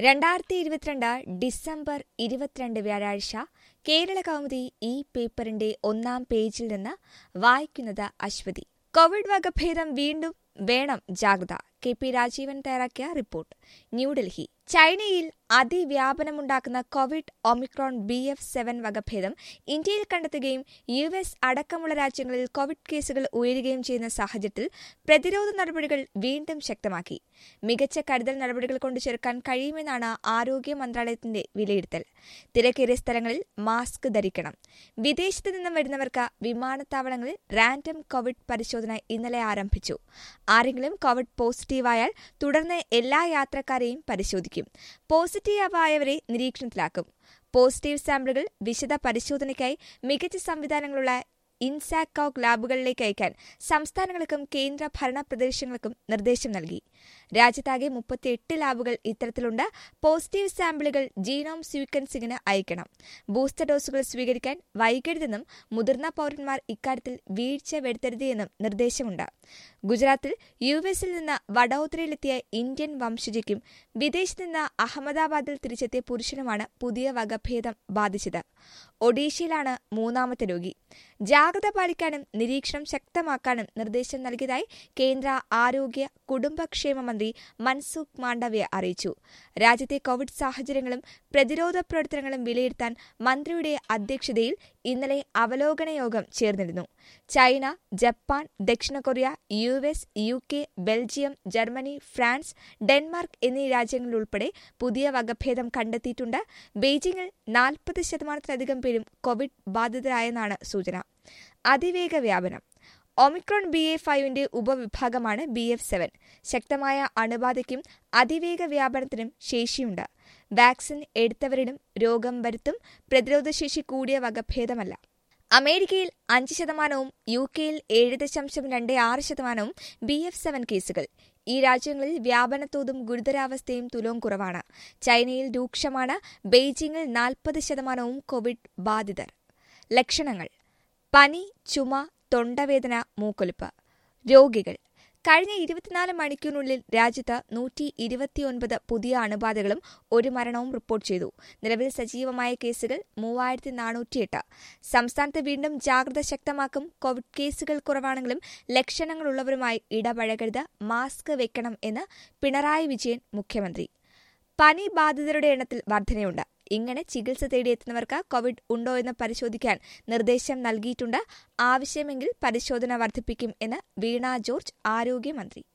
2022 December 22 വ്യാഴാഴ്ച കേരള കൗമുദി ഈ പേപ്പറിന്റെ ഒന്നാം പേജിൽ നിന്ന് വായിക്കുന്നത് അശ്വതി. കോവിഡ് വകഭേദം വീണ്ടും വേണം ജാഗ്രത. കെ.പി. രാജീവൻ തയ്യാറാക്കിയ റിപ്പോർട്ട്. ന്യൂഡൽഹി. ചൈനയിൽ അതിവ്യാപനമുണ്ടാക്കുന്ന കോവിഡ് ഒമിക്രോൺ BF.7 വകഭേദം ഇന്ത്യയിൽ കണ്ടെത്തുകയും US അടക്കമുള്ള രാജ്യങ്ങളിൽ കോവിഡ് കേസുകൾ ഉയരുകയും ചെയ്യുന്ന സാഹചര്യത്തിൽ പ്രതിരോധ നടപടികൾ വീണ്ടും ശക്തമാക്കി. മികച്ച കരുതൽ നടപടികൾ കൊണ്ട് ചെറുക്കാൻ കഴിയുമെന്നാണ് ആരോഗ്യ മന്ത്രാലയത്തിന്റെ വിലയിരുത്തൽ. തിരക്കേറിയ സ്ഥലങ്ങളിൽ മാസ്ക് ധരിക്കണം. വിദേശത്ത് നിന്നും വരുന്നവർക്ക് വിമാനത്താവളങ്ങളിൽ റാൻഡം കോവിഡ് പരിശോധന ഇന്നലെ ആരംഭിച്ചു. ആരെങ്കിലും കോവിഡ് പോസിറ്റീവായാൽ തുടർന്ന് എല്ലാ യാത്രക്കാരെയും പരിശോധിക്കും. പോസിറ്റീവായവരെ നിരീക്ഷണത്തിലാക്കും. പോസിറ്റീവ് സാമ്പിളുകൾ വിശദ പരിശോധനയ്ക്കായി മികച്ച സംവിധാനങ്ങളുള്ള ഇൻസാക്കോഗ് ലാബുകളിലേക്ക് അയക്കാൻ സംസ്ഥാനങ്ങൾക്കും കേന്ദ്ര ഭരണ പ്രദേശങ്ങൾക്കും നിർദ്ദേശം നൽകി. രാജ്യത്താകെ 38 ലാബുകൾ ഇത്തരത്തിലുണ്ട്. പോസിറ്റീവ് സാമ്പിളുകൾ ജീനോം സീക്വൻസിംഗിന് അയക്കണം. ബൂസ്റ്റർ ഡോസുകൾ സ്വീകരിക്കാൻ വൈകരുതെന്നും മുതിർന്ന പൌരന്മാർ ഇക്കാര്യത്തിൽ വീഴ്ച വരുത്തരുതെന്നും നിർദ്ദേശമുണ്ട്. ഗുജറാത്തിൽ US നിന്ന് വഡോദരയിലെത്തിയ ഇന്ത്യൻ വംശജയ്ക്കും വിദേശത്ത് നിന്ന് അഹമ്മദാബാദിൽ തിരിച്ചെത്തിയ പുരുഷനുമാണ് പുതിയ വകഭേദം ബാധിച്ചത്. ഒഡീഷയിലാണ് മൂന്നാമത്തെ രോഗി. ജാഗ്രത പാലിക്കാനും നിരീക്ഷണം ശക്തമാക്കാനും നിർദ്ദേശം നൽകിയതായി കേന്ദ്ര ആരോഗ്യ കുടുംബക്ഷേമ മന്ത്രി മൻസുഖ് മാണ്ഡവ്യ അറിയിച്ചു. രാജ്യത്തെ കോവിഡ് സാഹചര്യങ്ങളും പ്രതിരോധ പ്രവർത്തനങ്ങളും വിലയിരുത്താൻ മന്ത്രിയുടെ അധ്യക്ഷതയിൽ ഇന്നലെ അവലോകന യോഗം ചേർന്നിരുന്നു. ചൈന, ജപ്പാൻ, ദക്ഷിണ Korea, US, UK, Belgium, Germany, France, Denmark എന്നീ രാജ്യങ്ങളിലുൾപ്പെടെ പുതിയ വകഭേദം കണ്ടെത്തിയിട്ടുണ്ട്. ബെയ്ജിംഗിൽ 40%-ലധികം പേരും കോവിഡ് ബാധിതരായെന്നാണ് സൂചന. അതിവേഗ വ്യാപനം. ഒമിക്രോൺ BA.5ന്റെ ഉപവിഭാഗമാണ് BF.7. ശക്തമായ അണുബാധയ്ക്കും അതിവേഗ വ്യാപനത്തിനും ശേഷിയുണ്ട്. വാക്സിൻ എടുത്തവരിലും രോഗം വരുത്തും. പ്രതിരോധശേഷി കൂടിയ വകഭേദമല്ല. അമേരിക്കയിൽ 5%, UKയിൽ 7.26% BF.7 കേസുകൾ. ഈ രാജ്യങ്ങളിൽ വ്യാപനത്തോതും ഗുരുതരാവസ്ഥയും തുലോം കുറവാണ്. ചൈനയിൽ രൂക്ഷമാണ്. ബെയ്ജിംഗിൽ 40% കോവിഡ് ബാധിതർ. ലക്ഷണങ്ങൾ: പനി, ചുമ, തൊണ്ടവേദന, മൂക്കൊലിപ്പ്. രോഗികൾ: കഴിഞ്ഞ 24 മണിക്കൂറിനുള്ളിൽ രാജ്യത്ത് 129 പുതിയ അണുബാധകളും 1 മരണവും റിപ്പോർട്ട് ചെയ്തു. നിലവിൽ സജീവമായ കേസുകൾ 3408. സംസ്ഥാനത്ത് വീണ്ടും ജാഗ്രത ശക്തമാക്കും. കോവിഡ് കേസുകൾ കുറവാണെങ്കിലും ലക്ഷണങ്ങളുള്ളവരുമായി ഇടപഴകരുത്. മാസ്ക് വെക്കണം എന്ന് പിണറായി വിജയൻ മുഖ്യമന്ത്രി. പനി ബാധിതരുടെ എണ്ണത്തിൽ വർധനയുണ്ട്. ഇങ്ങനെ ചികിത്സ തേടിയെത്തുന്നവർക്ക് കോവിഡ് ഉണ്ടോ എന്ന് പരിശോധിക്കാൻ നിർദ്ദേശം നൽകിയിട്ടുണ്ട്. ആവശ്യമെങ്കിൽ പരിശോധന വർദ്ധിപ്പിക്കും എന്ന് വീണ ജോർജ്, ആരോഗ്യമന്ത്രി.